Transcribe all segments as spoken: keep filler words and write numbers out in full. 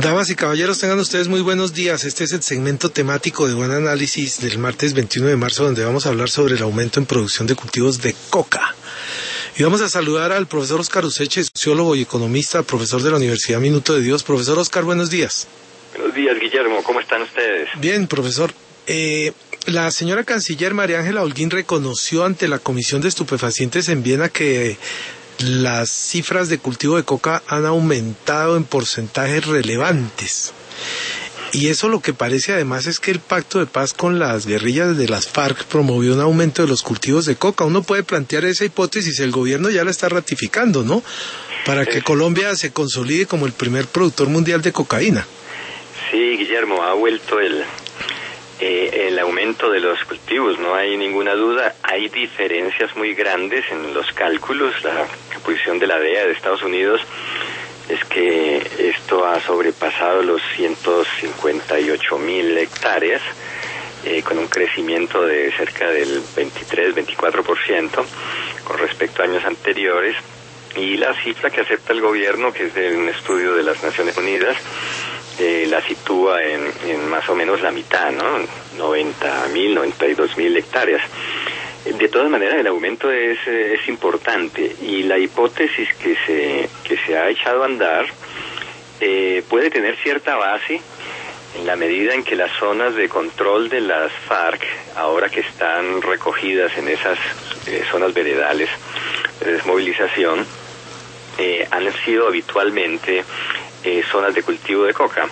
Damas y caballeros, tengan ustedes muy buenos días. Este es el segmento temático de Buen Análisis del martes veintiuno de marzo, donde vamos a hablar sobre el aumento en producción de cultivos de coca. Y vamos a saludar al profesor Óscar Useche, sociólogo y economista, profesor de la Universidad Minuto de Dios. Profesor Óscar, buenos días. Buenos días, Guillermo. ¿Cómo están ustedes? Bien, profesor. Eh, la señora canciller María Ángela Holguín reconoció ante la Comisión de Estupefacientes en Viena que las cifras de cultivo de coca han aumentado en porcentajes relevantes. Y eso lo que parece además es que el pacto de paz con las guerrillas de las FARC promovió un aumento de los cultivos de coca. Uno puede plantear esa hipótesis, el gobierno ya la está ratificando, ¿no? Para que Colombia se consolide como el primer productor mundial de cocaína. Sí, Guillermo, ha vuelto el... Eh, el aumento de los cultivos, no hay ninguna duda. Hay diferencias muy grandes en los cálculos. La posición de la D E A de Estados Unidos es que esto ha sobrepasado los ciento cincuenta y ocho mil hectáreas, eh, con un crecimiento de cerca del veintitrés, veinticuatro por ciento con respecto a años anteriores. Y la cifra que acepta el gobierno, que es de un estudio de las Naciones Unidas, Eh, la sitúa en, en más o menos la mitad, ¿no? noventa mil, noventa y dos mil hectáreas. De todas maneras, el aumento es, es importante, y la hipótesis que se, que se ha echado a andar eh, puede tener cierta base en la medida en que las zonas de control de las FARC, ahora que están recogidas en esas eh, zonas veredales de desmovilización, eh, han sido habitualmente Eh, zonas de cultivo de coca.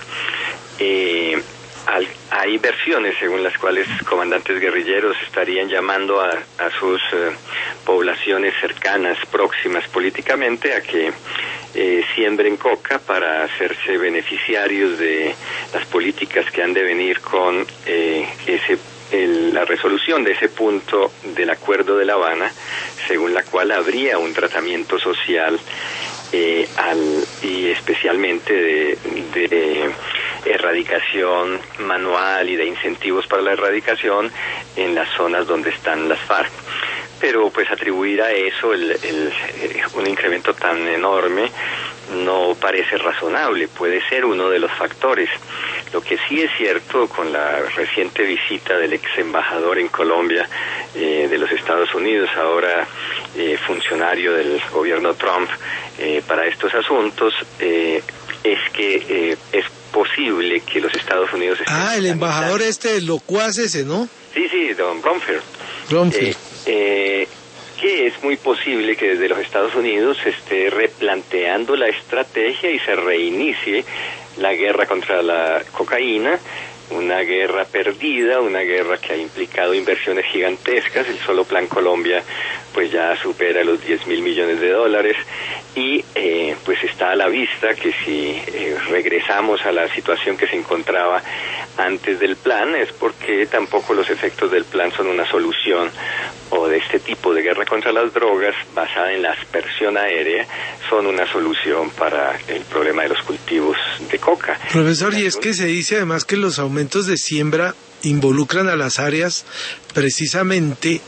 Eh, al, hay versiones según las cuales comandantes guerrilleros estarían llamando a, a sus eh, poblaciones cercanas, próximas políticamente, a que eh, siembren coca para hacerse beneficiarios de las políticas que han de venir con eh, ese el, la resolución de ese punto del Acuerdo de La Habana, según la cual habría un tratamiento social Eh, al, y especialmente de, de erradicación manual y de incentivos para la erradicación en las zonas donde están las FARC. Pero pues atribuir a eso el, el, eh, un incremento tan enorme no parece razonable. Puede ser uno de los factores. Lo que sí es cierto, con la reciente visita del ex embajador en Colombia eh, de los Estados Unidos, ahora eh, funcionario del gobierno Trump eh, para estos asuntos, eh, es que eh, es posible que los Estados Unidos estén... Ah, el embajador este locuaz ese, ¿no? Sí, sí, don Bromfield. Bromfield. Eh, eh, que es muy posible que desde los Estados Unidos se esté replanteando la estrategia y se reinicie la guerra contra la cocaína, una guerra perdida, una guerra que ha implicado inversiones gigantescas. El solo Plan Colombia pues ya supera los diez mil millones de dólares, y eh, pues está a la vista que si eh, regresamos a la situación que se encontraba antes del plan, es porque tampoco los efectos del plan son una solución, o de este tipo de guerra contra las drogas basada en la aspersión aérea son una solución para el problema de los cultivos de coca. Profesor, y es que se dice además que los aumentos de siembra involucran a las áreas precisamente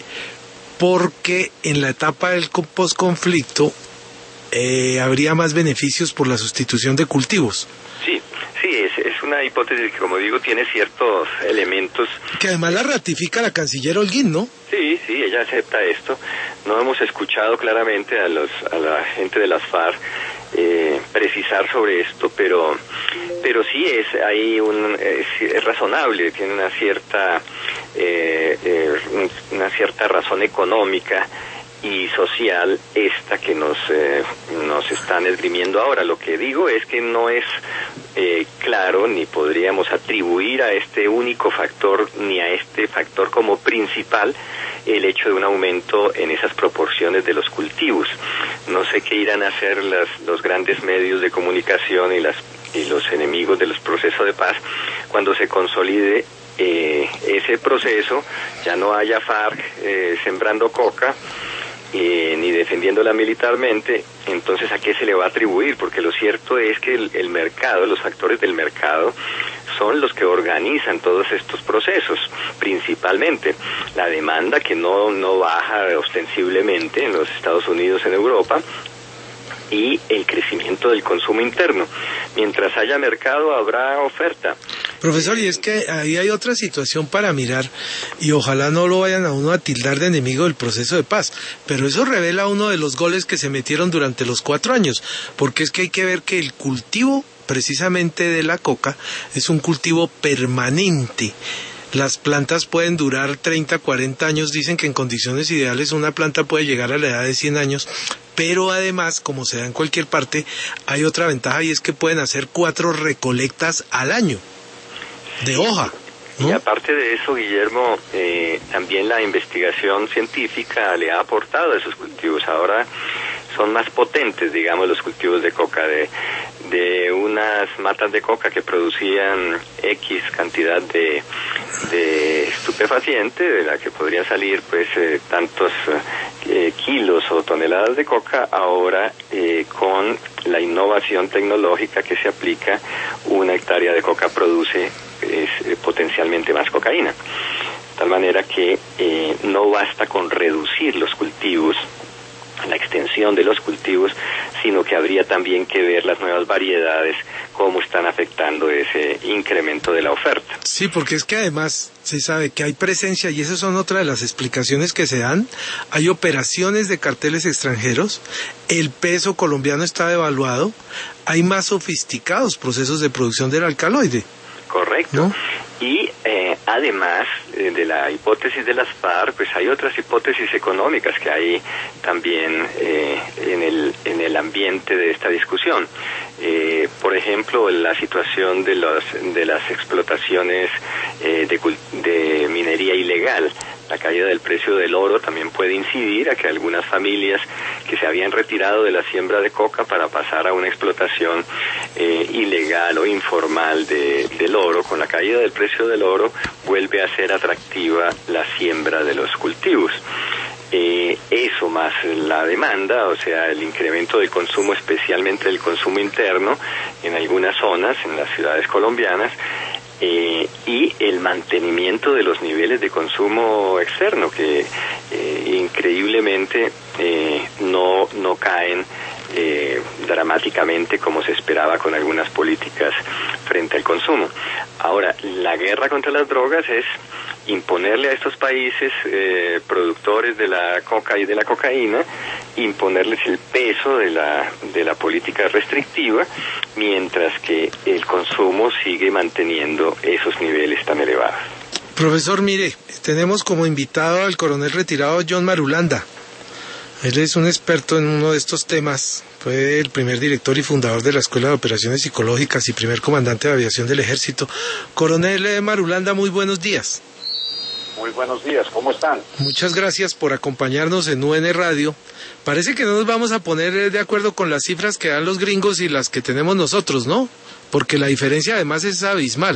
porque en la etapa del posconflicto eh, habría más beneficios por la sustitución de cultivos. Sí, sí, es, es una hipótesis que, como digo, tiene ciertos elementos. Que además la ratifica la canciller Holguín, ¿no? Sí, sí, ella acepta esto. No hemos escuchado claramente a los a la gente de las FARC eh, precisar sobre esto, pero pero sí es hay un es, es razonable, tiene una cierta eh, eh, una cierta razón económica y social esta que nos eh, nos están esgrimiendo ahora. Lo que digo es que no es eh, claro, ni podríamos atribuir a este único factor, ni a este factor como principal, el hecho de un aumento en esas proporciones de los cultivos. No sé qué irán a hacer las, los grandes medios de comunicación y las y los enemigos de los procesos de paz cuando se consolide eh, ese proceso, ya no haya FARC eh, sembrando coca, Eh, ni defendiéndola militarmente. Entonces, ¿a qué se le va a atribuir? Porque lo cierto es que el, el mercado, los factores del mercado, son los que organizan todos estos procesos, principalmente la demanda, que no, no baja ostensiblemente en los Estados Unidos, en Europa, y el crecimiento del consumo interno. mientras haya mercado habrá oferta. Profesor, y es que ahí hay otra situación para mirar, y ojalá no lo vayan a uno a tildar de enemigo del proceso de paz, pero eso revela uno de los goles que se metieron durante los cuatro años, porque es que hay que ver que el cultivo precisamente de la coca es un cultivo permanente. Las plantas pueden durar treinta, cuarenta años, dicen que en condiciones ideales una planta puede llegar a la edad de cien años, pero además, como se da en cualquier parte, hay otra ventaja y es que pueden hacer cuatro recolectas al año de hoja, ¿no? Y aparte de eso, Guillermo, eh, también la investigación científica le ha aportado a esos cultivos. Ahora son más potentes, digamos, los cultivos de coca, de, de unas matas de coca que producían X cantidad de, de estupefaciente, de la que podrían salir pues eh, tantos eh, kilos o toneladas de coca. Ahora eh, con la innovación tecnológica que se aplica, una hectárea de coca produce es, eh, potencialmente más cocaína, de tal manera que eh, no basta con reducir los cultivos, la extensión de los cultivos, sino que habría también que ver las nuevas variedades, cómo están afectando ese incremento de la oferta. Sí, porque es que además se sabe que hay presencia, y esas son otra de las explicaciones que se dan, hay operaciones de carteles extranjeros, el peso colombiano está devaluado, hay más sofisticados procesos de producción del alcaloide. Correcto. ¿No? Y eh, además eh, de la hipótesis de las FARC, pues hay otras hipótesis económicas que hay también eh, en el en el ambiente de esta discusión. Eh, por ejemplo, la situación de los de las explotaciones eh, de, de minería ilegal. La caída del precio del oro también puede incidir a que algunas familias que se habían retirado de la siembra de coca para pasar a una explotación eh, ilegal o informal de, del oro, con la caída del precio del oro vuelve a ser atractiva la siembra de los cultivos. Eh, eso más la demanda, o sea, el incremento del consumo, especialmente del consumo interno en algunas zonas, en las ciudades colombianas, Eh, y el mantenimiento de los niveles de consumo externo que eh, increíblemente eh, no, no caen eh, dramáticamente como se esperaba con algunas políticas frente al consumo. Ahora, la guerra contra las drogas es imponerle a estos países eh, productores de la coca y de la cocaína, imponerles el peso de la de la política restrictiva, mientras que el consumo sigue manteniendo esos niveles tan elevados. Profesor, mire, tenemos como invitado al coronel retirado John Marulanda. Él es un experto en uno de estos temas, fue el primer director y fundador de la Escuela de Operaciones Psicológicas y primer comandante de aviación del Ejército. Coronel Marulanda, muy buenos días. Muy buenos días, ¿cómo están? Muchas gracias por acompañarnos en U N Radio. Parece que no nos vamos a poner de acuerdo con las cifras que dan los gringos y las que tenemos nosotros, ¿no? Porque la diferencia además es abismal.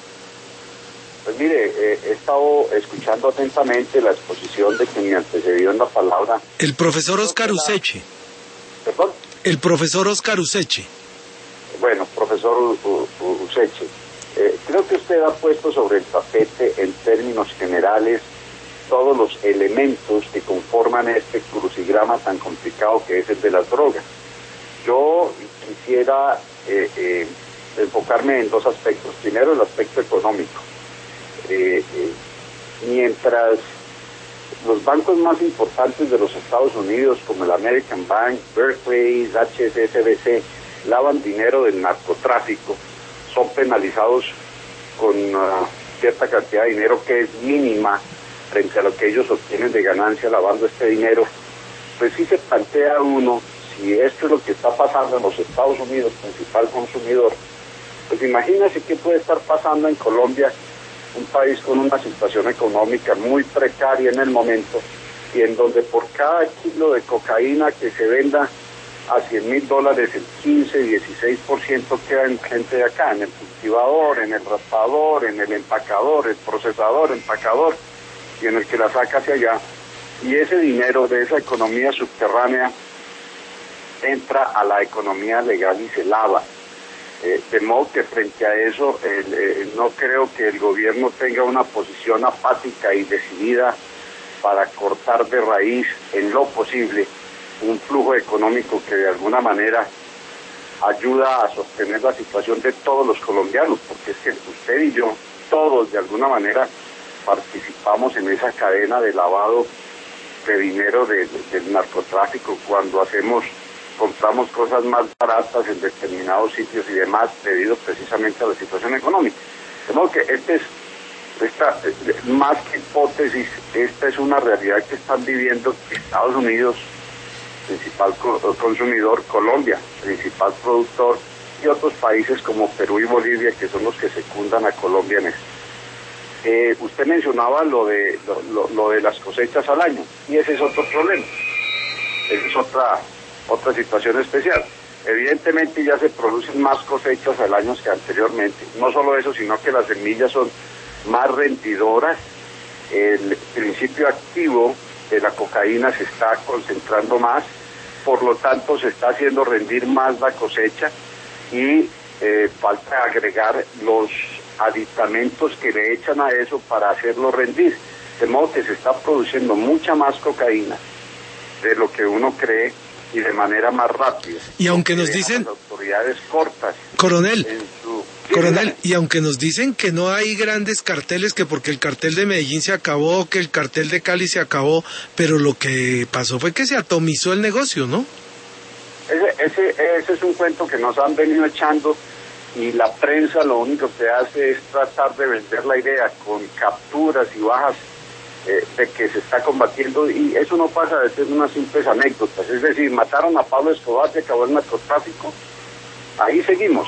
Pues mire, eh, he estado escuchando atentamente la exposición de quien me antecedió en la palabra. El profesor Oscar Useche. ¿Perdón? El profesor Oscar Useche. Bueno, profesor Useche, eh, creo que usted ha puesto sobre el tapete en términos generales todos los elementos que conforman este crucigrama tan complicado que es el de las drogas. Yo quisiera eh, eh, enfocarme en dos aspectos. Primero, el aspecto económico. Eh, eh, mientras los bancos más importantes de los Estados Unidos, como el American Bank, Berkeley, H S B C, lavan dinero del narcotráfico, son penalizados con uh, cierta cantidad de dinero que es mínima frente a lo que ellos obtienen de ganancia lavando este dinero, pues sí se plantea uno, si esto es lo que está pasando en los Estados Unidos, principal consumidor, pues imagínese qué puede estar pasando en Colombia, un país con una situación económica muy precaria en el momento, y en donde por cada kilo de cocaína que se venda a cien mil dólares, el quince, dieciséis por ciento queda en gente de acá, en el cultivador, en el raspador, en el empacador, el procesador, empacador, y en el que la saca hacia allá. Y ese dinero de esa economía subterránea entra a la economía legal y se lava. Eh, de modo que frente a eso, el, eh, no creo que el gobierno tenga una posición apática y decidida para cortar de raíz en lo posible un flujo económico que de alguna manera ayuda a sostener la situación de todos los colombianos, porque es que usted y yo, todos de alguna manera participamos en esa cadena de lavado de dinero de, de, del narcotráfico cuando hacemos, compramos cosas más baratas en determinados sitios y demás debido precisamente a la situación económica. De modo que este es, esta, más que hipótesis, esta es una realidad que están viviendo Estados Unidos, principal consumidor, Colombia, principal productor, y otros países como Perú y Bolivia, que son los que secundan a Colombia en esto. Eh, usted mencionaba lo de lo, lo, lo de las cosechas al año, y ese es otro problema, esa es otra, otra situación especial. Evidentemente ya se producen más cosechas al año que anteriormente, no solo eso, sino que las semillas son más rendidoras, el principio activo de la cocaína se está concentrando más, por lo tanto se está haciendo rendir más la cosecha y eh, falta agregar los aditamentos que le echan a eso para hacerlo rendir, de modo que se está produciendo mucha más cocaína de lo que uno cree y de manera más rápida. Y aunque nos dicen las autoridades cortas, coronel, en su... coronel, y aunque nos dicen que no hay grandes carteles, que porque el cartel de Medellín se acabó, que el cartel de Cali se acabó, pero lo que pasó fue que se atomizó el negocio, ¿no? Ese, ese, ese es un cuento que nos han venido echando, y la prensa lo único que hace es tratar de vender la idea con capturas y bajas eh, de que se está combatiendo, y eso no pasa de ser unas simples anécdotas. Es decir, mataron a Pablo Escobar, se acabó el narcotráfico, ahí seguimos.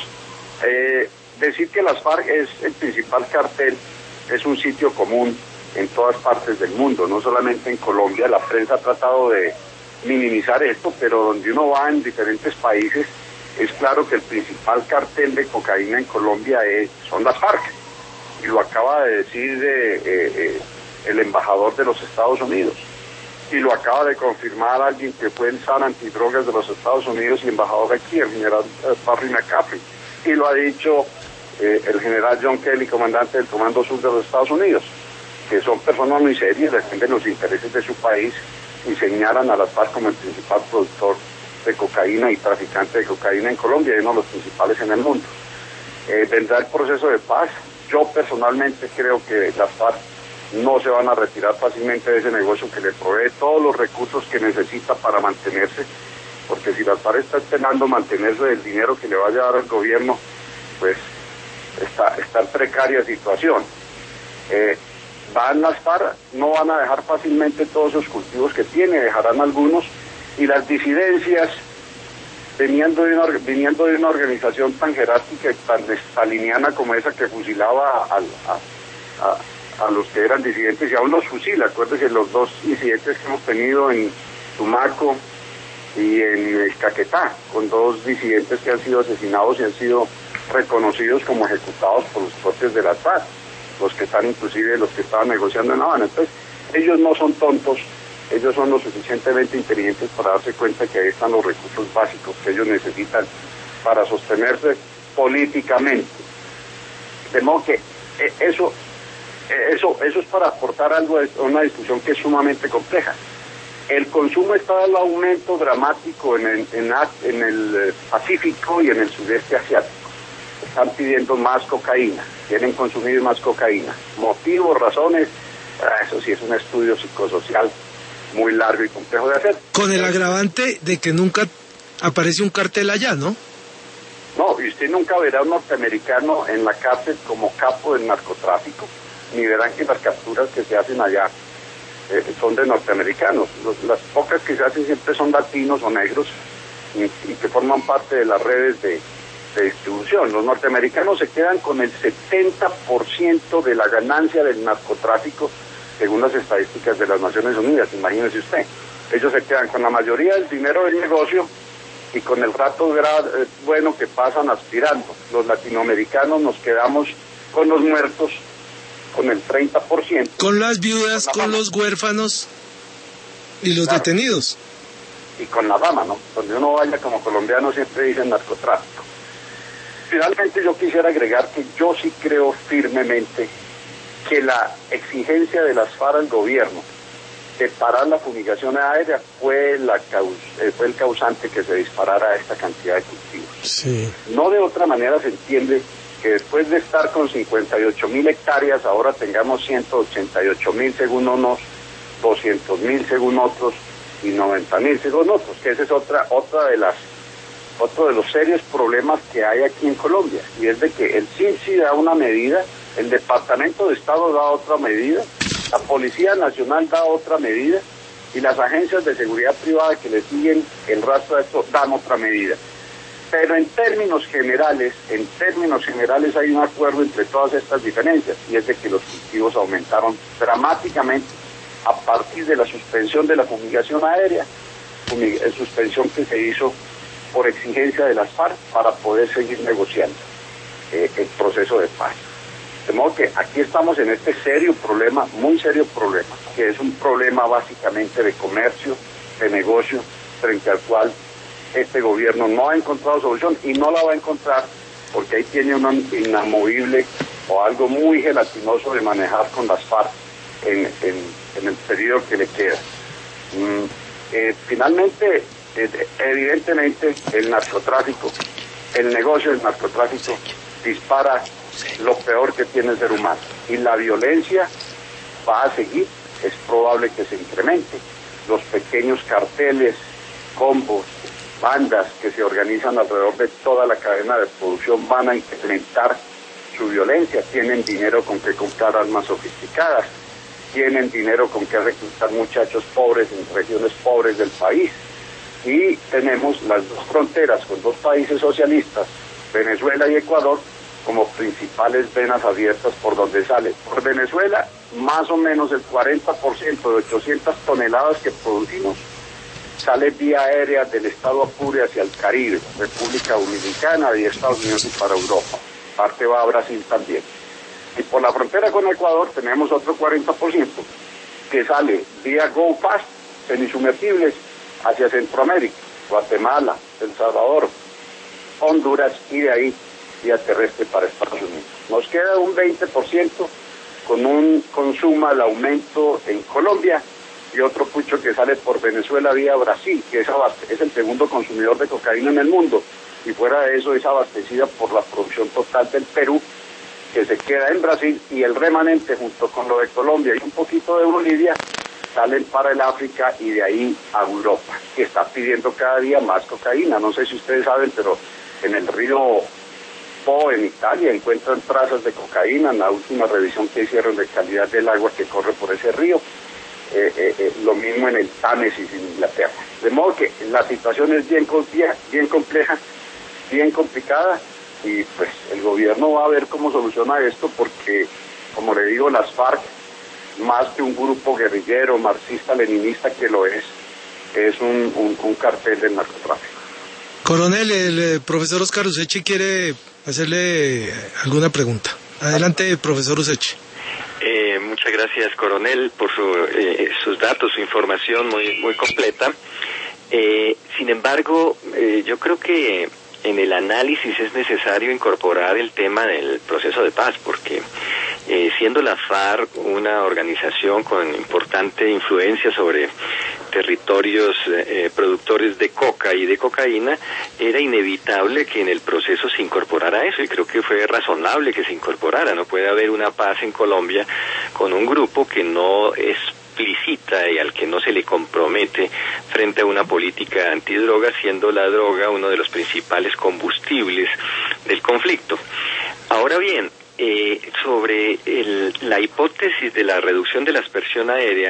Eh, decir que las FARC es el principal cartel es un sitio común en todas partes del mundo, no solamente en Colombia. La prensa ha tratado de minimizar esto, pero donde uno va en diferentes países, es claro que el principal cartel de cocaína en Colombia es, son las FARC, y lo acaba de decir de, eh, eh, el embajador de los Estados Unidos, y lo acaba de confirmar alguien que fue el S A R antidrogas de los Estados Unidos y embajador aquí, el general eh, Barry McCaffrey, y lo ha dicho eh, el general John Kelly, comandante del Comando Sur de los Estados Unidos, que son personas muy serias, defienden los intereses de su país y señalan a las FARC como el principal productor de cocaína y traficante de cocaína en Colombia, y uno de los principales en el mundo. Eh, vendrá el proceso de paz. Yo personalmente creo que las FARC no se van a retirar fácilmente de ese negocio que le provee todos los recursos que necesita para mantenerse, porque si las FARC está esperando mantenerse del dinero que le vaya a dar el gobierno, pues está, está en precaria situación. Eh, van las FARC, no van a dejar fácilmente todos esos cultivos que tiene, dejarán algunos, y las disidencias, viniendo de, una, viniendo de una organización tan jerárquica y tan staliniana como esa que fusilaba a, a, a, a los que eran disidentes, y aún los fusila. Acuérdense los dos incidentes que hemos tenido en Tumaco y en el Caquetá, con dos disidentes que han sido asesinados y han sido reconocidos como ejecutados por los propios de la FARC, los que están inclusive, los que estaban negociando en La Habana. Entonces, ellos no son tontos, ellos son lo suficientemente inteligentes para darse cuenta que ahí están los recursos básicos que ellos necesitan para sostenerse políticamente. De modo que eh, eso, eh, eso, eso es para aportar algo a una discusión que es sumamente compleja. El consumo está en aumento dramático en el, en, en el Pacífico y en el sudeste asiático. Están pidiendo más cocaína, quieren consumir más cocaína. Motivos, razones, eso sí es un estudio psicosocial muy largo y complejo de hacer. Con el agravante de que nunca aparece un cartel allá, ¿no? No, y usted nunca verá a un norteamericano en la cárcel como capo del narcotráfico, ni verán que las capturas que se hacen allá eh, son de norteamericanos. Los, las pocas que se hacen siempre son latinos o negros y, y que forman parte de las redes de, de distribución. Los norteamericanos se quedan con el setenta por ciento de la ganancia del narcotráfico, según las estadísticas de las Naciones Unidas, imagínese usted. Ellos se quedan con la mayoría del dinero del negocio y con el rato eh, bueno que pasan aspirando. Los latinoamericanos nos quedamos con los muertos, con el treinta por ciento. Con las viudas, con, con los huérfanos y los claro, detenidos. Y con la dama, ¿no? Donde uno vaya como colombiano siempre dicen narcotráfico. Finalmente yo quisiera agregar que yo sí creo firmemente que la exigencia de las FARC al gobierno que parar la fumigación aérea fue, la caus eh, fue el causante que se disparara esta cantidad de cultivos. Sí. No de otra manera se entiende que después de estar con cincuenta y ocho mil hectáreas, ahora tengamos ciento ochenta y ocho mil según unos, doscientos mil según otros y noventa mil según otros, que esa es otra otra de las otro de los serios problemas que hay aquí en Colombia, y es de que el C I N S I da una medida, el Departamento de Estado da otra medida, la Policía Nacional da otra medida, y las agencias de seguridad privada que le siguen el rastro de esto dan otra medida. Pero en términos generales, en términos generales hay un acuerdo entre todas estas diferencias, y es de que los cultivos aumentaron dramáticamente a partir de la suspensión de la fumigación aérea, fumig suspensión que se hizo por exigencia de las FARC para poder seguir negociando eh, el proceso de paz. De modo que aquí estamos en este serio problema, muy serio problema, que es un problema básicamente de comercio, de negocio, frente al cual este gobierno no ha encontrado solución y no la va a encontrar porque ahí tiene un inamovible o algo muy gelatinoso de manejar con las FARC en, en, en el periodo que le queda. Mm, eh, finalmente, eh, evidentemente, el narcotráfico, el negocio del narcotráfico dispara lo peor que tiene el ser humano, y la violencia va a seguir, es probable que se incremente. Los pequeños carteles, combos, bandas que se organizan alrededor de toda la cadena de producción van a incrementar su violencia, tienen dinero con que comprar armas sofisticadas, tienen dinero con que reclutar muchachos pobres en regiones pobres del país, y tenemos las dos fronteras con dos países socialistas, Venezuela y Ecuador, como principales venas abiertas por donde sale. Por Venezuela, más o menos el cuarenta por ciento de ochocientas toneladas que producimos sale vía aérea del estado Apure hacia el Caribe, República Dominicana y Estados Unidos y para Europa. Parte va a Brasil también. Y por la frontera con Ecuador tenemos otro cuarenta por ciento que sale vía Go Fast, semisumergibles, hacia Centroamérica, Guatemala, El Salvador, Honduras, y de ahí vía terrestre para Estados Unidos. Nos queda un veinte por ciento con un consumo al aumento en Colombia y otro pucho que sale por Venezuela vía Brasil, que es, es el segundo consumidor de cocaína en el mundo, y fuera de eso es abastecida por la producción total del Perú, que se queda en Brasil, y el remanente junto con lo de Colombia y un poquito de Bolivia salen para el África y de ahí a Europa, que está pidiendo cada día más cocaína. No sé si ustedes saben, pero en el río Po, en Italia, encuentran trazas de cocaína en la última revisión que hicieron de calidad del agua que corre por ese río. Eh, eh, eh, lo mismo en el Támesis, en Inglaterra. De modo que la situación es bien compleja, bien compleja, bien complicada, y pues el gobierno va a ver cómo soluciona esto, porque, como le digo, las FARC, más que un grupo guerrillero, marxista-leninista que lo es, es un, un, un cartel del narcotráfico. Coronel, el eh, profesor Oscar Useche quiere hacerle alguna pregunta. Adelante, profesor Useche. Eh, muchas gracias, coronel, por su, eh, sus datos, su información muy muy completa. Eh, sin embargo, eh, yo creo que en el análisis es necesario incorporar el tema del proceso de paz, porque eh, siendo la FARC una organización con importante influencia sobre territorios eh, productores de coca y de cocaína, era inevitable que en el proceso se incorporara eso, y creo que fue razonable que se incorporara. No puede haber una paz en Colombia con un grupo que no explicita y al que no se le compromete frente a una política antidroga, siendo la droga uno de los principales combustibles del conflicto. Ahora bien, eh, sobre el, la hipótesis de la reducción de la aspersión aérea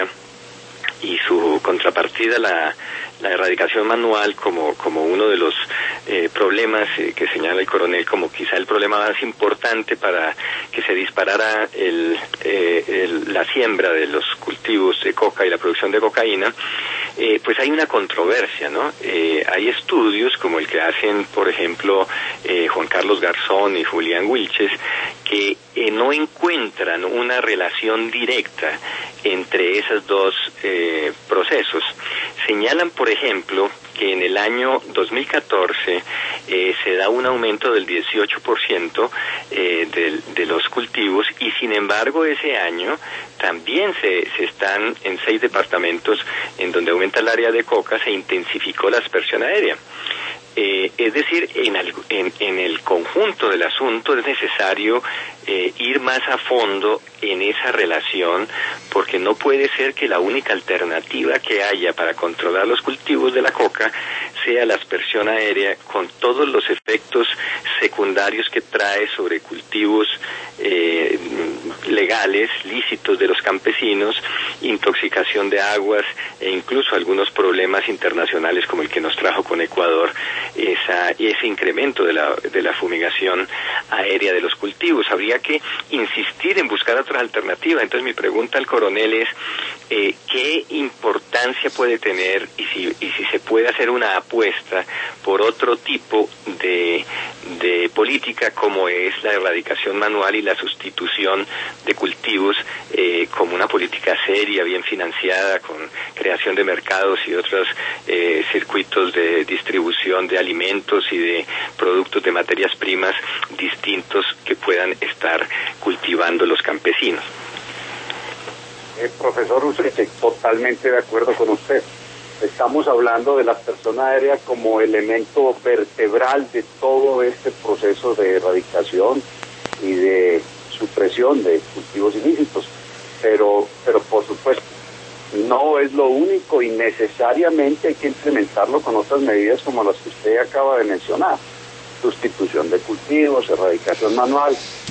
y su contrapartida, la, la erradicación manual, como, como uno de los eh, problemas eh, que señala el coronel como quizá el problema más importante para que se disparara el, eh, el, la siembra de los cultivos de coca y la producción de cocaína, eh, pues hay una controversia, ¿no? Eh, hay estudios como el que hacen, por ejemplo, eh, Juan Carlos Garzón y Julián Wilches, que eh, no encuentran una relación directa entre esos dos eh, procesos. Señalan, por ejemplo, que en el año dos mil catorce eh, se da un aumento del dieciocho por ciento eh, de, de los cultivos, y sin embargo ese año también se, se están en seis departamentos en donde aumenta el área de coca, se intensificó la aspersión aérea. Eh, es decir, en, en, en el conjunto del asunto es necesario eh, ir más a fondo en esa relación, porque no puede ser que la única alternativa que haya para controlar los cultivos de la coca sea la aspersión aérea, con todos los efectos secundarios que trae sobre cultivos eh, legales, lícitos de los campesinos, intoxicación de aguas e incluso algunos problemas internacionales como el que nos trajo con Ecuador, esa, ese incremento de la, de la fumigación aérea de los cultivos. Habría que insistir en buscar otras alternativas. Entonces mi pregunta al coronel es eh, ¿qué importancia puede tener y si, y si se puede hacer una apuesta por otro tipo de, de política como es la erradicación manual y la sustitución de cultivos eh, como una política seria, bien financiada, con creación de mercados y otros eh, circuitos de distribución de alimentos y de productos de materias primas distintos que puedan estar cultivando los campesinos? Eh, profesor Useche, totalmente de acuerdo con usted. Estamos hablando de la aspersión aérea como elemento vertebral de todo este proceso de erradicación y de supresión de cultivos ilícitos, pero, pero por supuesto no es lo único y necesariamente hay que implementarlo con otras medidas como las que usted acaba de mencionar: sustitución de cultivos, erradicación manual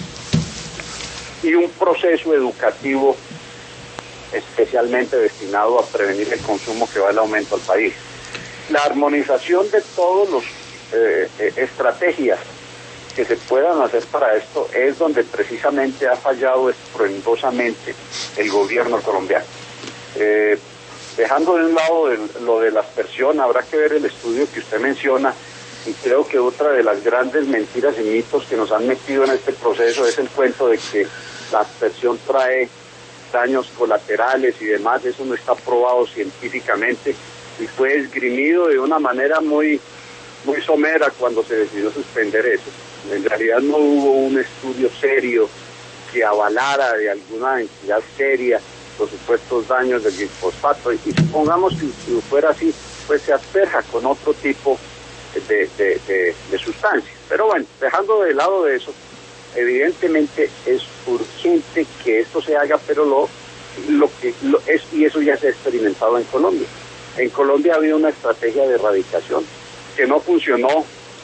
y un proceso educativo especialmente destinado a prevenir el consumo que va el aumento al país. La armonización de todas las eh, eh, estrategias que se puedan hacer para esto es donde precisamente ha fallado estruendosamente el gobierno colombiano. Eh, dejando de un lado el, lo de la aspersión, habrá que ver el estudio que usted menciona, y creo que otra de las grandes mentiras y mitos que nos han metido en este proceso es el cuento de que la aspersión trae daños colaterales y demás. Eso no está probado científicamente y fue esgrimido de una manera muy, muy somera cuando se decidió suspender eso. En realidad no hubo un estudio serio que avalara de alguna entidad seria los supuestos daños del glifosato, y, y supongamos que si fuera así, pues se asperja con otro tipo de, de, de, de sustancias. Pero bueno, dejando de lado de eso, evidentemente es urgente que esto se haga, pero lo, lo que lo es, y eso ya se ha experimentado en Colombia. En Colombia ha habido una estrategia de erradicación que no funcionó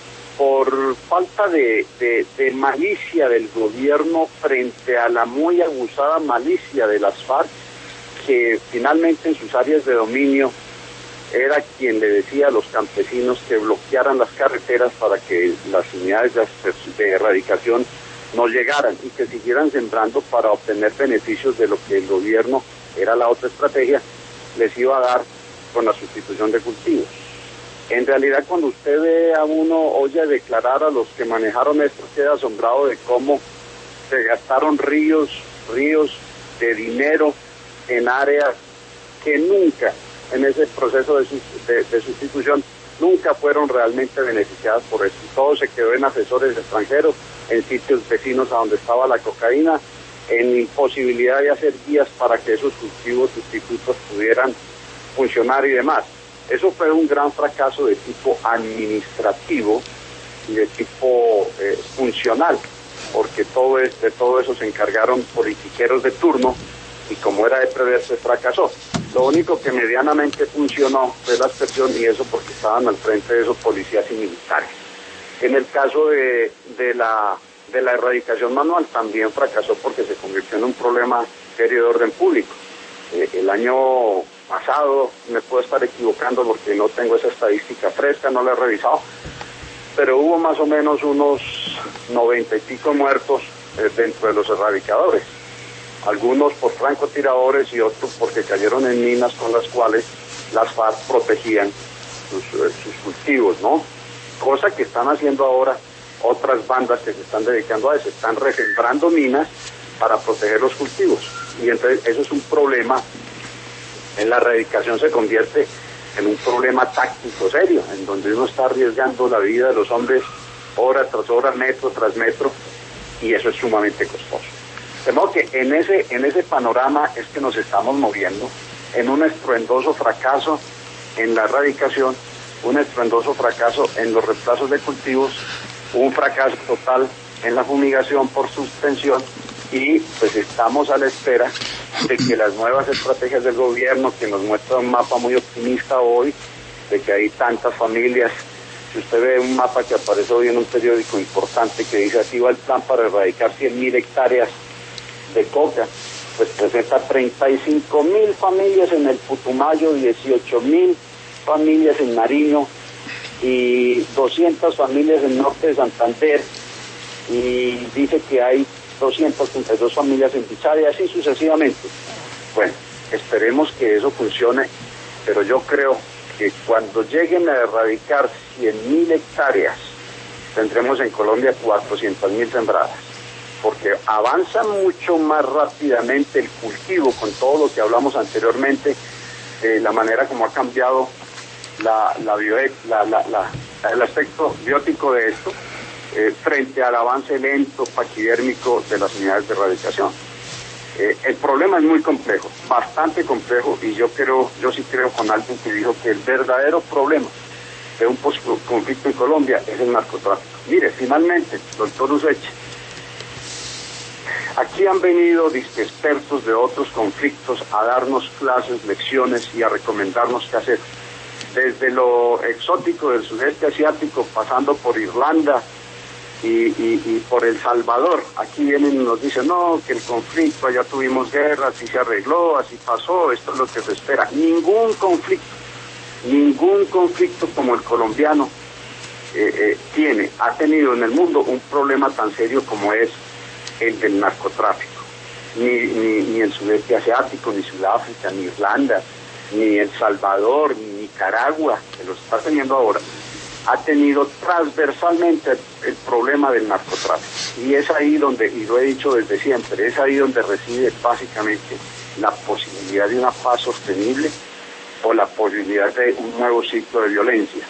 por falta de, de, de malicia del gobierno frente a la muy abusada malicia de las FARC, que finalmente en sus áreas de dominio era quien le decía a los campesinos que bloquearan las carreteras para que las unidades de, de erradicación no llegaran y que siguieran sembrando para obtener beneficios de lo que el gobierno, era la otra estrategia, les iba a dar con la sustitución de cultivos. En realidad, cuando usted ve a uno, oye declarar a los que manejaron esto, queda asombrado de cómo se gastaron ríos, ríos de dinero en áreas que nunca, en ese proceso de, de, de sustitución, nunca fueron realmente beneficiadas por eso. Todo se quedó en asesores extranjeros, en sitios vecinos a donde estaba la cocaína, en imposibilidad de hacer guías para que esos cultivos sustitutos pudieran funcionar y demás. Eso fue un gran fracaso de tipo administrativo y de tipo eh, funcional, porque todo es, de todo eso se encargaron politiqueros de turno y como era de preverse, fracasó. Lo único que medianamente funcionó fue la aspersión, y eso porque estaban al frente de esos policías y militares. En el caso de, de, la, de la erradicación manual también fracasó porque se convirtió en un problema serio de orden público. Eh, el año pasado, me puedo estar equivocando porque no tengo esa estadística fresca, no la he revisado, pero hubo más o menos unos noventa y pico muertos eh, dentro de los erradicadores, algunos por francotiradores y otros porque cayeron en minas con las cuales las FARC protegían sus, eh, sus cultivos, ¿no? Cosa que están haciendo ahora otras bandas que se están dedicando a eso, están resembrando minas para proteger los cultivos, y entonces eso es un problema. En la erradicación se convierte en un problema táctico serio, en donde uno está arriesgando la vida de los hombres hora tras hora, metro tras metro, y eso es sumamente costoso. De modo que en ese, en ese panorama es que nos estamos moviendo, en un estruendoso fracaso en la erradicación, un estruendoso fracaso en los reemplazos de cultivos, un fracaso total en la fumigación por suspensión, y pues estamos a la espera de que las nuevas estrategias del gobierno, que nos muestra un mapa muy optimista hoy, de que hay tantas familias. Si usted ve un mapa que aparece hoy en un periódico importante que dice así va el plan para erradicar cien mil hectáreas de coca, pues presenta treinta y cinco mil familias en el Putumayo, dieciocho mil familias en Nariño y doscientas familias en norte de Santander, y dice que hay doscientas treinta y dos familias en Pichar y así sucesivamente. Bueno, esperemos que eso funcione, pero yo creo que cuando lleguen a erradicar cien mil hectáreas, tendremos en Colombia cuatrocientas mil sembradas, porque avanza mucho más rápidamente el cultivo, con todo lo que hablamos anteriormente, eh, la manera como ha cambiado la, la bio, la, la, la, el aspecto biótico de esto, eh, frente al avance lento paquidérmico de las unidades de erradicación. Eh, el problema es muy complejo, bastante complejo, y yo creo, yo sí creo con alguien que dijo que el verdadero problema de un post-conflicto en Colombia es el narcotráfico. Mire, finalmente, doctor Useche, aquí han venido expertos de otros conflictos a darnos clases, lecciones y a recomendarnos qué hacer. Desde lo exótico del sudeste asiático, pasando por Irlanda y, y, y por El Salvador. Aquí vienen y nos dicen, no, que el conflicto, allá tuvimos guerra, así se arregló, así pasó, esto es lo que se espera. Ningún conflicto, ningún conflicto como el colombiano eh, eh, tiene, ha tenido en el mundo un problema tan serio como es el del narcotráfico. Ni, ni, ni el sudeste asiático, ni Sudáfrica, ni Irlanda, ni El Salvador, ni Nicaragua, que lo está teniendo ahora, ha tenido transversalmente el, el problema del narcotráfico. Y es ahí donde, y lo he dicho desde siempre, es ahí donde reside básicamente la posibilidad de una paz sostenible o la posibilidad de un nuevo ciclo de violencia.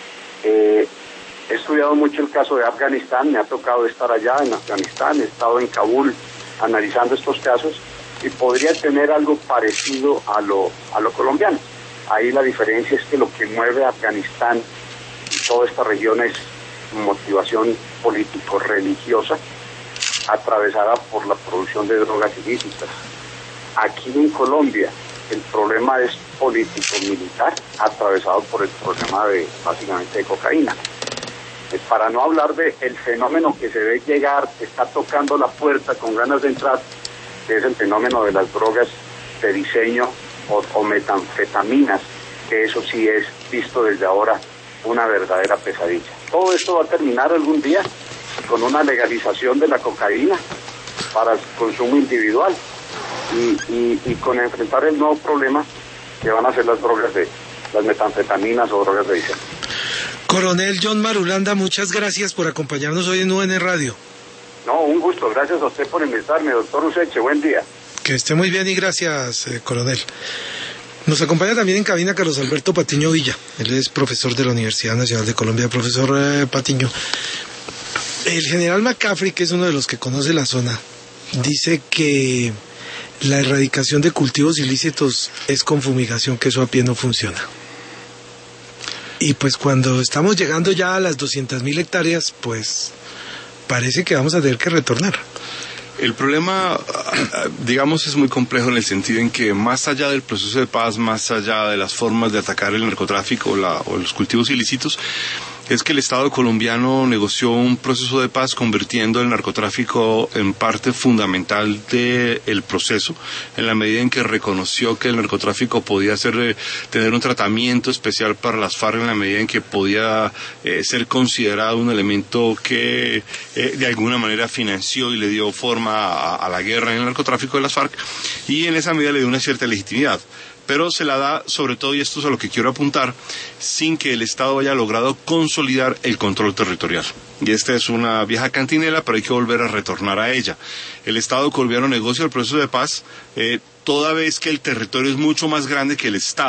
Eh, he estudiado mucho el caso de Afganistán, me ha tocado estar allá en Afganistán, he estado en Kabul analizando estos casos, y podría tener algo parecido a lo, a lo colombiano. Ahí la diferencia es que lo que mueve a Afganistán y toda esta región es motivación político-religiosa, atravesada por la producción de drogas ilícitas. Aquí en Colombia el problema es político-militar, atravesado por el problema de, básicamente, de cocaína. Eh, para no hablar de el fenómeno que se ve llegar, que está tocando la puerta con ganas de entrar, que es el fenómeno de las drogas de diseño o, o metanfetaminas, que eso sí es visto desde ahora una verdadera pesadilla. Todo esto va a terminar algún día con una legalización de la cocaína para el consumo individual y, y, y con enfrentar el nuevo problema que van a ser las drogas de las metanfetaminas o drogas de diseño. Coronel John Marulanda, muchas gracias por acompañarnos hoy en U N Radio. No, un gusto. Gracias a usted por invitarme, doctor Useche. Buen día. Que esté muy bien y gracias, eh, coronel. Nos acompaña también en cabina Carlos Alberto Patiño Villa. Él es profesor de la Universidad Nacional de Colombia. Profesor eh, Patiño, el general McCaffrey, que es uno de los que conoce la zona, dice que la erradicación de cultivos ilícitos es con fumigación, que eso a pie no funciona. Y pues cuando estamos llegando ya a las doscientas mil hectáreas, pues parece que vamos a tener que retornar. El problema, digamos, es muy complejo en el sentido en que más allá del proceso de paz, más allá de las formas de atacar el narcotráfico o, la, o los cultivos ilícitos, es que el Estado colombiano negoció un proceso de paz convirtiendo el narcotráfico en parte fundamental del proceso, en la medida en que reconoció que el narcotráfico podía ser, eh, tener un tratamiento especial para las FARC, en la medida en que podía eh, ser considerado un elemento que eh, de alguna manera financió y le dio forma a, a la guerra en el narcotráfico de las FARC, y en esa medida le dio una cierta legitimidad. Pero se la da, sobre todo, y esto es a lo que quiero apuntar, sin que el Estado haya logrado consolidar el control territorial. Y esta es una vieja cantinela, pero hay que volver a retornar a ella. El Estado colombiano negocia el proceso de paz, eh, toda vez que el territorio es mucho más grande que el Estado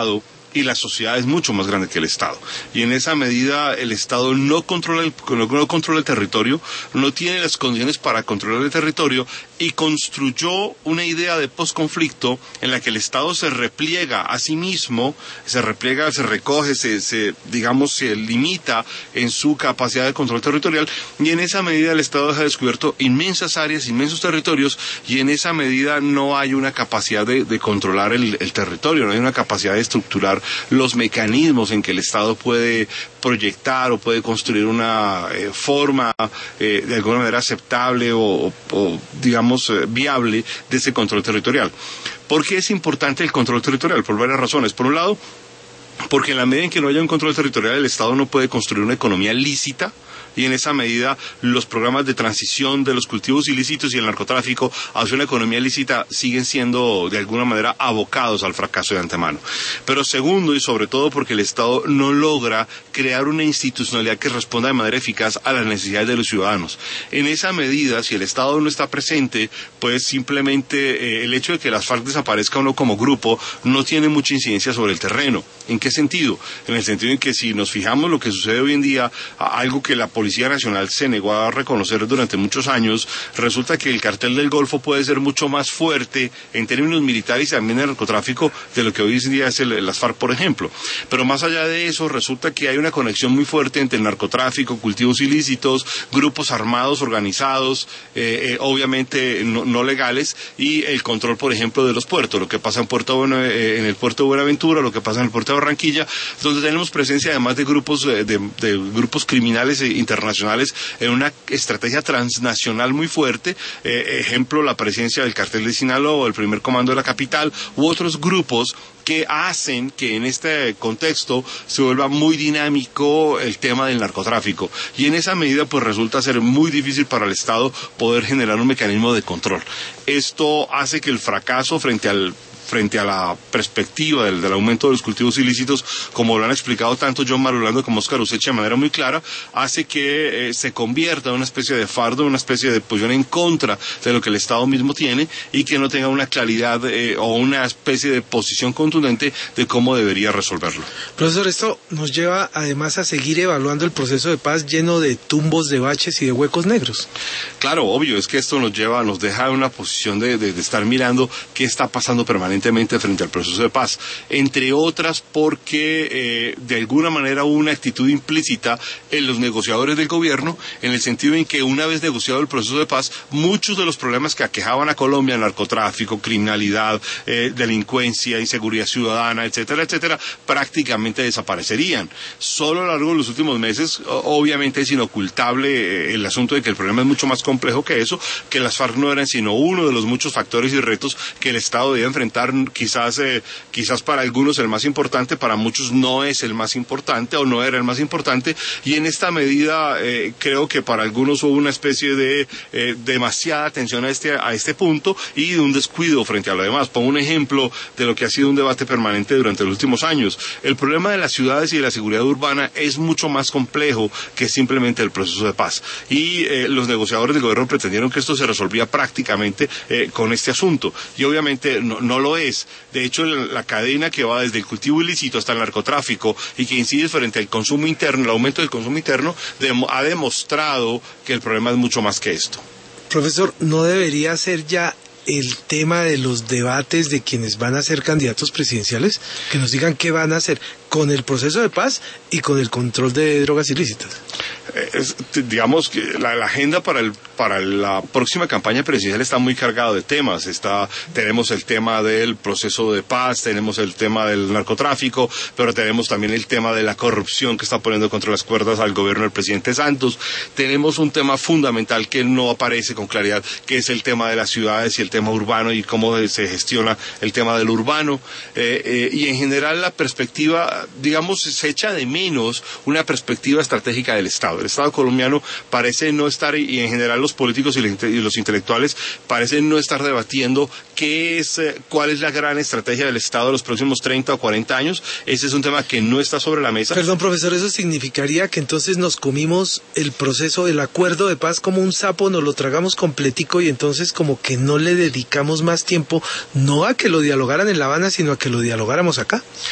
y la sociedad es mucho más grande que el Estado. Y en esa medida el Estado no controla el, no controla el territorio, no tiene las condiciones para controlar el territorio y construyó una idea de posconflicto en la que el Estado se repliega a sí mismo, se repliega, se recoge, se, se digamos, se limita en su capacidad de control territorial, y en esa medida el Estado deja descubierto inmensas áreas, inmensos territorios, y en esa medida no hay una capacidad de, de controlar el, el territorio, no hay una capacidad de estructurar los mecanismos en que el Estado puede proyectar o puede construir una eh, forma eh, de alguna manera aceptable o, o digamos eh, viable de ese control territorial. ¿Por qué es importante el control territorial? Por varias razones. Por un lado, porque en la medida en que no haya un control territorial, el Estado no puede construir una economía lícita, y en esa medida los programas de transición de los cultivos ilícitos y el narcotráfico hacia una economía lícita siguen siendo de alguna manera abocados al fracaso de antemano. Pero segundo, y sobre todo porque el Estado no logra crear una institucionalidad que responda de manera eficaz a las necesidades de los ciudadanos. En esa medida, si el Estado no está presente, pues simplemente eh, el hecho de que las FARC desaparezca o no como grupo no tiene mucha incidencia sobre el terreno. ¿En qué sentido? En el sentido en que si nos fijamos lo que sucede hoy en día, algo que la policía Policía Nacional se negó a reconocer durante muchos años, resulta que el cartel del Golfo puede ser mucho más fuerte en términos militares y también en narcotráfico de lo que hoy en día es el, las FARC, por ejemplo. Pero más allá de eso, resulta que hay una conexión muy fuerte entre el narcotráfico, cultivos ilícitos, grupos armados organizados, eh, eh, obviamente no, no legales, y el control, por ejemplo, de los puertos, lo que pasa en, Puerto Bueno, eh, en el puerto de Buenaventura, lo que pasa en el puerto de Barranquilla, donde tenemos presencia además de grupos, eh, de, de grupos criminales internacionales internacionales en una estrategia transnacional muy fuerte, eh, ejemplo la presencia del cartel de Sinaloa, el primer comando de la capital, u otros grupos que hacen que en este contexto se vuelva muy dinámico el tema del narcotráfico, y en esa medida pues resulta ser muy difícil para el Estado poder generar un mecanismo de control. Esto hace que el fracaso frente al frente a la perspectiva del, del aumento de los cultivos ilícitos, como lo han explicado tanto John Marulando como Óscar Useche de manera muy clara, hace que eh, se convierta en una especie de fardo, una especie de posición en contra de lo que el Estado mismo tiene, y que no tenga una claridad eh, o una especie de posición contundente de cómo debería resolverlo. Profesor, esto nos lleva además a seguir evaluando el proceso de paz lleno de tumbos, de baches y de huecos negros. Claro, obvio, es que esto nos lleva, nos deja en una posición de, de, de estar mirando qué está pasando permanentemente frente al proceso de paz, entre otras porque eh, de alguna manera hubo una actitud implícita en los negociadores del gobierno, en el sentido en que una vez negociado el proceso de paz, muchos de los problemas que aquejaban a Colombia, narcotráfico, criminalidad, eh, delincuencia, inseguridad ciudadana, etcétera, etcétera, prácticamente desaparecerían. Solo a lo largo de los últimos meses, obviamente es inocultable eh, el asunto de que el problema es mucho más complejo que eso, que las FARC no eran sino uno de los muchos factores y retos que el Estado debía enfrentar. Quizás, eh, quizás para algunos el más importante, para muchos no es el más importante o no era el más importante, y en esta medida eh, creo que para algunos hubo una especie de eh, demasiada atención a este, a este punto y de un descuido frente a lo demás. Pongo un ejemplo de lo que ha sido un debate permanente durante los últimos años. El problema de las ciudades y de la seguridad urbana es mucho más complejo que simplemente el proceso de paz, y eh, los negociadores del gobierno pretendieron que esto se resolvía prácticamente eh, con este asunto, y obviamente no, no lo es. De hecho, la cadena que va desde el cultivo ilícito hasta el narcotráfico y que incide frente al consumo interno, el aumento del consumo interno, ha demostrado que el problema es mucho más que esto. Profesor, ¿no debería ser ya el tema de los debates de quienes van a ser candidatos presidenciales, que nos digan qué van a hacer con el proceso de paz y con el control de drogas ilícitas? Es, digamos que la, la agenda para el para la próxima campaña presidencial está muy cargada de temas. Está tenemos el tema del proceso de paz, tenemos el tema del narcotráfico, pero tenemos también el tema de la corrupción que está poniendo contra las cuerdas al gobierno del presidente Santos. Tenemos un tema fundamental que no aparece con claridad, que es el tema de las ciudades y el tema urbano y cómo se gestiona el tema del urbano. Eh, eh, y en general la perspectiva, digamos, se echa de menos una perspectiva estratégica del Estado. El Estado colombiano parece no estar, y en general los políticos y los intelectuales parecen no estar debatiendo qué es, cuál es la gran estrategia del Estado de los próximos treinta o cuarenta años. Ese es un tema que no está sobre la mesa. Perdón, profesor, ¿eso significaría que entonces nos comimos el proceso, el acuerdo de paz como un sapo, nos lo tragamos completico y entonces como que no le dedicamos más tiempo, no a que lo dialogaran en La Habana, sino a que lo dialogáramos acá?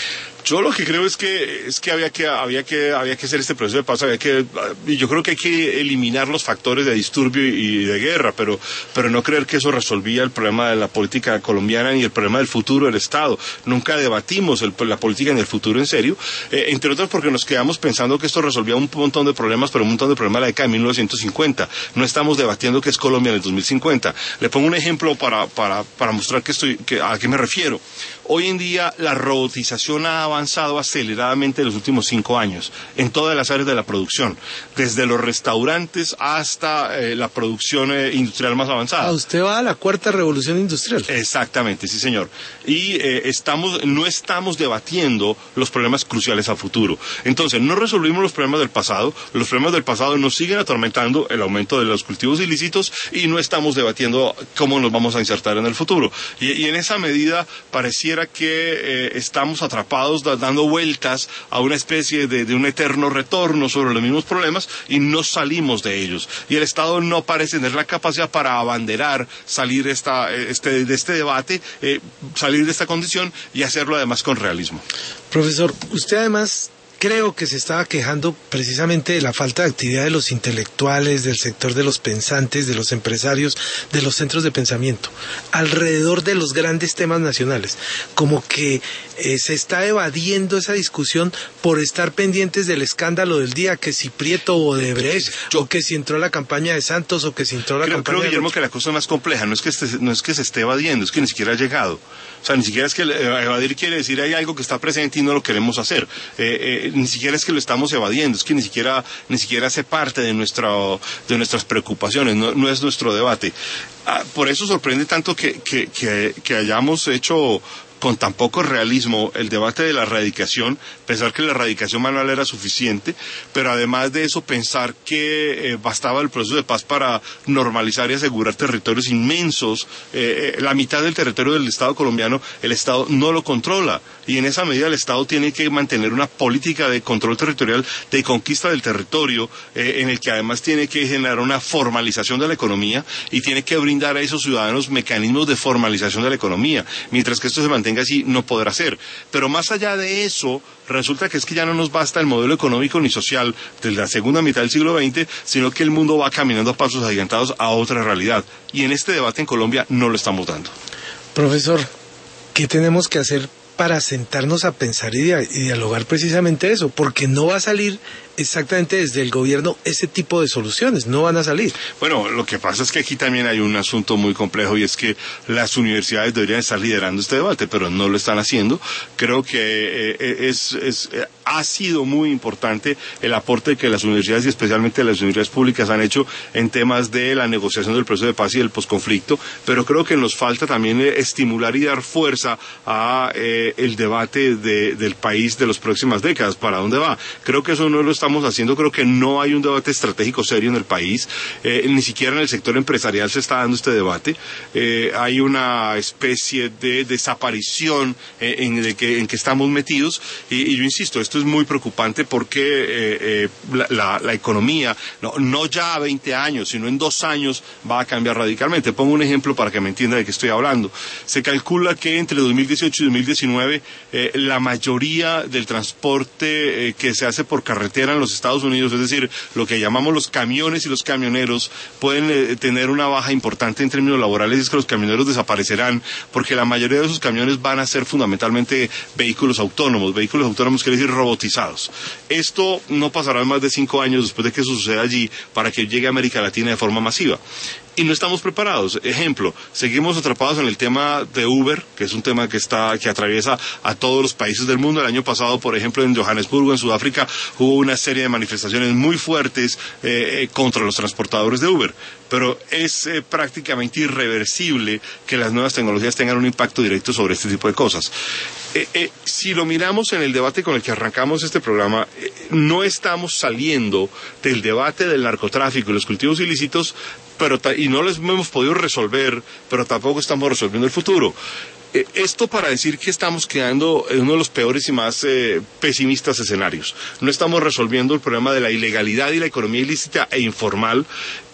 Yo lo que creo es que es que había que había que había que hacer este proceso de paz, había que y yo creo que hay que eliminar los factores de disturbio y de guerra, pero pero no creer que eso resolvía el problema de la política colombiana ni el problema del futuro del Estado. Nunca debatimos el, la política ni el futuro en serio, eh, entre otras porque nos quedamos pensando que esto resolvía un montón de problemas, pero un montón de problemas de la década de mil novecientos cincuenta. No estamos debatiendo qué es Colombia en el dos mil cincuenta. Le pongo un ejemplo para para para mostrar que estoy que, a qué me refiero. Hoy en día la robotización ha avanzado aceleradamente en los últimos cinco años, en todas las áreas de la producción, desde los restaurantes hasta eh, la producción eh, industrial más avanzada. Ah, usted va a la cuarta revolución industrial. Exactamente, sí señor. Y eh, estamos, no estamos debatiendo los problemas cruciales a futuro. Entonces, no resolvimos los problemas del pasado, los problemas del pasado nos siguen atormentando, el aumento de los cultivos ilícitos, y no estamos debatiendo cómo nos vamos a insertar en el futuro. Y, y en esa medida pareciera que eh, estamos atrapados da, dando vueltas a una especie de, de un eterno retorno sobre los mismos problemas y no salimos de ellos. Y el Estado no parece tener la capacidad para abanderar, salir esta, este, de este debate, eh, salir de esta condición y hacerlo además con realismo. Profesor, usted además creo que se estaba quejando precisamente de la falta de actividad de los intelectuales, del sector de los pensantes, de los empresarios, de los centros de pensamiento, alrededor de los grandes temas nacionales. Como que eh, se está evadiendo esa discusión por estar pendientes del escándalo del día, que si Prieto o Odebrecht, Yo, o que si entró la campaña de Santos, o que si entró la creo, campaña creo, de... Guillermo, que la cosa es más compleja, no es que, este, no es que se esté evadiendo, es que ni siquiera ha llegado. O sea, ni siquiera es que evadir quiere decir hay algo que está presente y no lo queremos hacer. Eh, eh, ni siquiera es que lo estamos evadiendo, es que ni siquiera ni siquiera hace parte de nuestra de nuestras preocupaciones, no, no es nuestro debate. Ah, por eso sorprende tanto que, que, que, que hayamos hecho con tan poco realismo el debate de la erradicación, pensar que la erradicación manual era suficiente, pero además de eso pensar que eh, bastaba el proceso de paz para normalizar y asegurar territorios inmensos. Eh, la mitad del territorio del Estado colombiano, el Estado no lo controla, y en esa medida el Estado tiene que mantener una política de control territorial, de conquista del territorio, eh, en el que además tiene que generar una formalización de la economía y tiene que brindar a esos ciudadanos mecanismos de formalización de la economía. Mientras que esto se mantenga así, no podrá ser. Pero más allá de eso, resulta que es que ya no nos basta el modelo económico ni social de la segunda mitad del siglo veinte, sino que el mundo va caminando a pasos agigantados a otra realidad. Y en este debate en Colombia no lo estamos dando. Profesor, ¿qué tenemos que hacer para sentarnos a pensar y, dia- y dialogar precisamente eso? Porque no va a salir exactamente desde el gobierno ese tipo de soluciones, no van a salir. Bueno, lo que pasa es que aquí también hay un asunto muy complejo, y es que las universidades deberían estar liderando este debate, pero no lo están haciendo. Creo que eh, es, es, eh, ha sido muy importante el aporte que las universidades, y especialmente las universidades públicas, han hecho en temas de la negociación del proceso de paz y del posconflicto, pero creo que nos falta también eh, estimular y dar fuerza a eh, el debate de, del país de las próximas décadas, para dónde va. Creo que eso no lo está estamos haciendo. Creo que no hay un debate estratégico serio en el país, eh, ni siquiera en el sector empresarial se está dando este debate. Eh, hay una especie de desaparición eh, en, de que, en que estamos metidos, y, y yo insisto, esto es muy preocupante porque eh, eh, la, la, la economía, no, no ya a veinte años, sino en dos años va a cambiar radicalmente. Pongo un ejemplo para que me entienda de qué estoy hablando. Se calcula que entre dos mil dieciocho y dos mil diecinueve eh, la mayoría del transporte eh, que se hace por carretera en los Estados Unidos, es decir, lo que llamamos los camiones y los camioneros, pueden eh, tener una baja importante en términos laborales, y es que los camioneros desaparecerán, porque la mayoría de esos camiones van a ser fundamentalmente vehículos autónomos. Vehículos autónomos quiere decir robotizados. Esto no pasará más de cinco años después de que eso suceda allí para que llegue a América Latina de forma masiva. Y no estamos preparados. Ejemplo, seguimos atrapados en el tema de Uber, que es un tema que está que atraviesa a todos los países del mundo. El año pasado, por ejemplo, en Johannesburgo, en Sudáfrica, hubo una serie de manifestaciones muy fuertes eh, contra los transportadores de Uber. Pero es eh, prácticamente irreversible que las nuevas tecnologías tengan un impacto directo sobre este tipo de cosas. Eh, eh, si lo miramos en el debate con el que arrancamos este programa, eh, no estamos saliendo del debate del narcotráfico y los cultivos ilícitos, pero y no los hemos podido resolver, pero tampoco estamos resolviendo el futuro. Eh, esto para decir que estamos quedando en uno de los peores y más eh, pesimistas escenarios. No estamos resolviendo el problema de la ilegalidad y la economía ilícita e informal,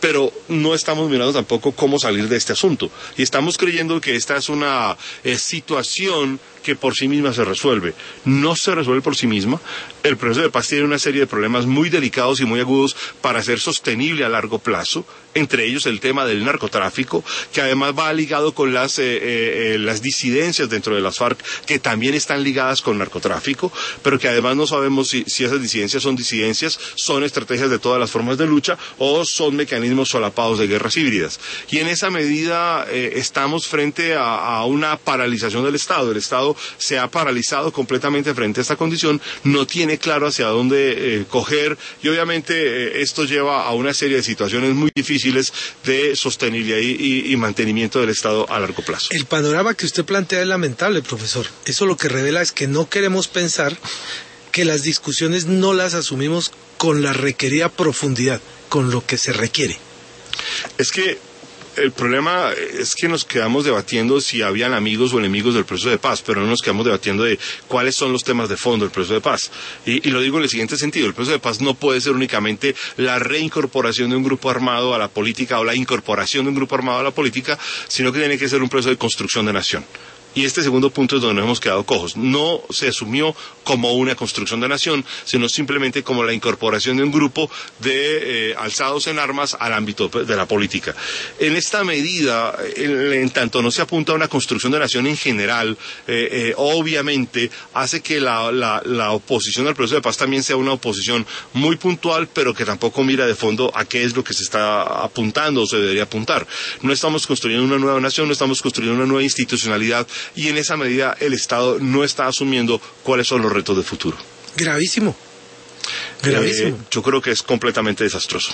pero no estamos mirando tampoco cómo salir de este asunto. Y estamos creyendo que esta es una eh, situación que por sí misma se resuelve. No se resuelve por sí misma. El proceso de paz tiene una serie de problemas muy delicados y muy agudos para ser sostenible a largo plazo, entre ellos el tema del narcotráfico, que además va ligado con las, eh, eh, las disidencias dentro de las FARC, que también están ligadas con narcotráfico, pero que además no sabemos si, si esas disidencias son disidencias, son estrategias de todas las formas de lucha o son mecanismos solapados de guerras híbridas. Y en esa medida eh, estamos frente a, a una paralización del Estado. El Estado se ha paralizado completamente frente a esta condición, no tiene claro hacia dónde eh, coger, y obviamente eh, esto lleva a una serie de situaciones muy difíciles de sostenibilidad y, y, y mantenimiento del Estado a largo plazo. El panorama que usted plantea es lamentable, profesor. Eso lo que revela es que no queremos pensar que las discusiones no las asumimos con la requerida profundidad, con lo que se requiere. Es que el problema es que nos quedamos debatiendo si habían amigos o enemigos del proceso de paz, pero no nos quedamos debatiendo de cuáles son los temas de fondo del proceso de paz. Y, y lo digo en el siguiente sentido: el proceso de paz no puede ser únicamente la reincorporación de un grupo armado a la política o la incorporación de un grupo armado a la política, sino que tiene que ser un proceso de construcción de nación. Y este segundo punto es donde nos hemos quedado cojos. No se asumió como una construcción de nación, sino simplemente como la incorporación de un grupo de eh, alzados en armas al ámbito de la política. En esta medida, en, en tanto no se apunta a una construcción de nación en general, eh, eh, obviamente hace que la, la, la oposición al proceso de paz también sea una oposición muy puntual, pero que tampoco mira de fondo a qué es lo que se está apuntando o se debería apuntar. No estamos construyendo una nueva nación, no estamos construyendo una nueva institucionalidad, y en esa medida el Estado no está asumiendo cuáles son los retos de futuro. Gravísimo, gravísimo. Eh, yo creo que es completamente desastroso.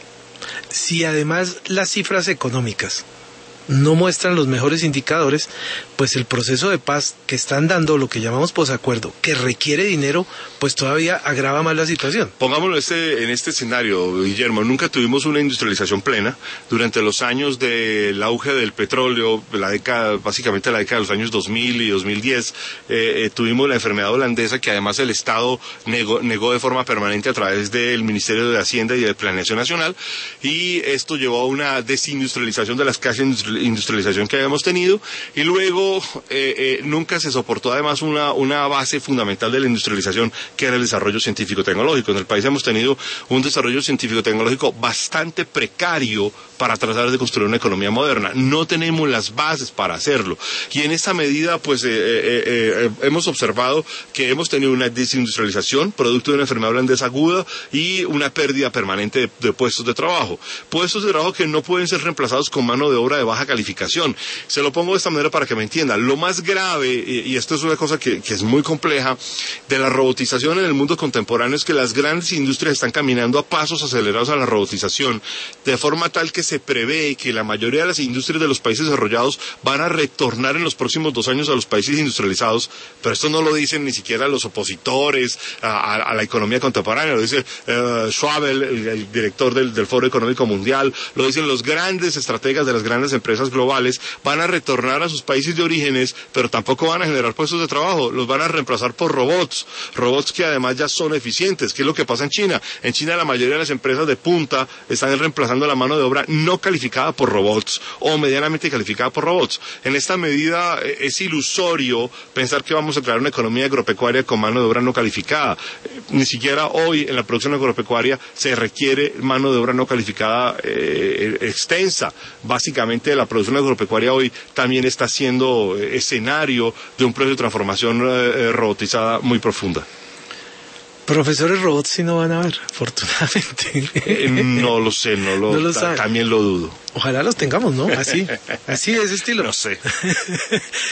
Si además las cifras económicas no muestran los mejores indicadores, pues el proceso de paz que están dando, lo que llamamos posacuerdo, que requiere dinero, pues todavía agrava más la situación. Pongámoslo este, en este escenario, Guillermo. Nunca tuvimos una industrialización plena. Durante los años del auge del petróleo, la década, básicamente la década de los años dos mil y dos mil diez, eh, eh, tuvimos la enfermedad holandesa, que además el Estado negó, negó de forma permanente a través del Ministerio de Hacienda y de Planeación Nacional, y esto llevó a una desindustrialización de las casas industriales industrialización que habíamos tenido, y luego eh, eh, nunca se soportó además una, una base fundamental de la industrialización, que era el desarrollo científico-tecnológico. En el país hemos tenido un desarrollo científico-tecnológico bastante precario para tratar de construir una economía moderna. No tenemos las bases para hacerlo, y en esta medida pues eh, eh, eh, hemos observado que hemos tenido una desindustrialización producto de una enfermedad holandesa aguda y una pérdida permanente de, de puestos de trabajo, puestos de trabajo que no pueden ser reemplazados con mano de obra de baja calificación. Se lo pongo de esta manera para que me entiendan. Lo más grave, y, y esto es una cosa que, que es muy compleja, de la robotización en el mundo contemporáneo, es que las grandes industrias están caminando a pasos acelerados a la robotización, de forma tal que se prevé que la mayoría de las industrias de los países desarrollados van a retornar en los próximos dos años a los países industrializados, pero esto no lo dicen ni siquiera los opositores a, a, a la economía contemporánea, lo dice uh, Schwab, el, el director del, del Foro Económico Mundial, lo dicen los grandes estrategas de las grandes empresas globales. Van a retornar a sus países de orígenes, pero tampoco van a generar puestos de trabajo, los van a reemplazar por robots, robots que además ya son eficientes. ¿Qué es lo que pasa en China? En China la mayoría de las empresas de punta están reemplazando la mano de obra no calificada por robots o medianamente calificada por robots. En esta medida es ilusorio pensar que vamos a crear una economía agropecuaria con mano de obra no calificada. Ni siquiera hoy en la producción agropecuaria se requiere mano de obra no calificada eh, extensa. Básicamente la producción agropecuaria hoy también está siendo escenario de un proceso de transformación eh, robotizada muy profunda. Profesores robots sí no van a haber, afortunadamente. Eh, no lo sé, no lo, no lo ta, también lo dudo. Ojalá los tengamos, ¿no? Así, así de ese estilo. No sé.